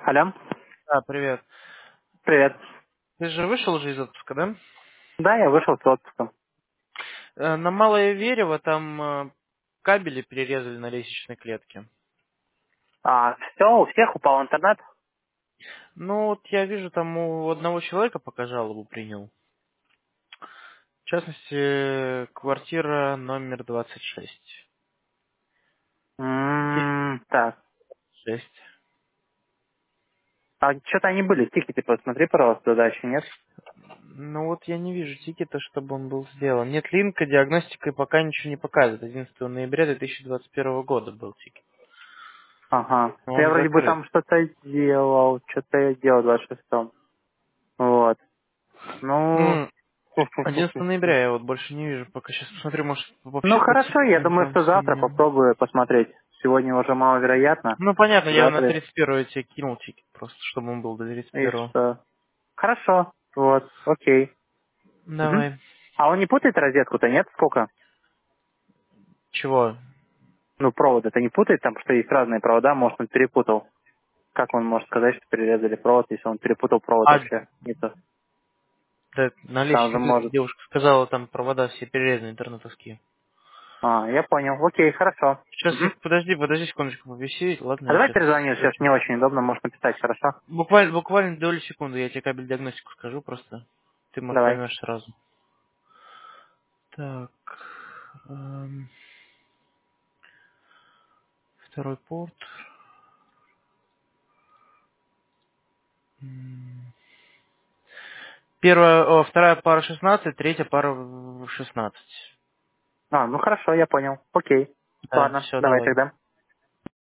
Алло, Привет. привет. Ты же вышел уже из отпуска, да? Да, я вышел с отпуска. На Малое Верево там кабели перерезали на лестничной клетке. Все, у всех упал интернет? Ну, вот я вижу, там у одного человека пока жалобу принял. В частности, квартира номер 26. Так. 6. А что-то они были, тикеты, посмотри, пожалуйста, дальше, нет? Ну вот я не вижу тикета, чтобы он был сделан. Нет линка, диагностика и пока ничего не показывает. 11 ноября 2021 года был тикет. Ага. Но Я он вроде бы закрыт. там что-то я делал в 26-м. Вот. Ну, М, 11 ноября я вот больше не вижу. Пока сейчас посмотрю, может ну вообще по хорошо, я тикетам думаю, там что завтра синее. попробую посмотреть. Сегодня уже маловероятно. Ну, понятно, я на Завтра 31 тебе кинул тикет просто, чтобы он был до и 31. что? Хорошо, вот, окей. Мгм. Давай. А он не путает розетку-то, нет? Сколько? Чего? Ну, провод это не путает, там, что есть разные провода, может, он перепутал. Как он может сказать, что перерезали провод, если он перепутал провод А, вообще? Не то. да, на Там же лестничной клетке может... девушка сказала, там провода все перерезаны интернетовские. Я понял. Окей, хорошо. Сейчас, Мгм. подожди секундочку, повиси. Ладно, А я давай сейчас... перезвоню, сейчас не очень удобно, может написать, хорошо? Буквально долю секунды, я тебе кабель диагностику скажу просто. Ты, может, Давай. поймешь сразу. Так. эм, Второй порт. Вторая пара 16, третья пара 16. Ну хорошо, я понял. Окей. Да, Ладно, все, давай давай. тогда.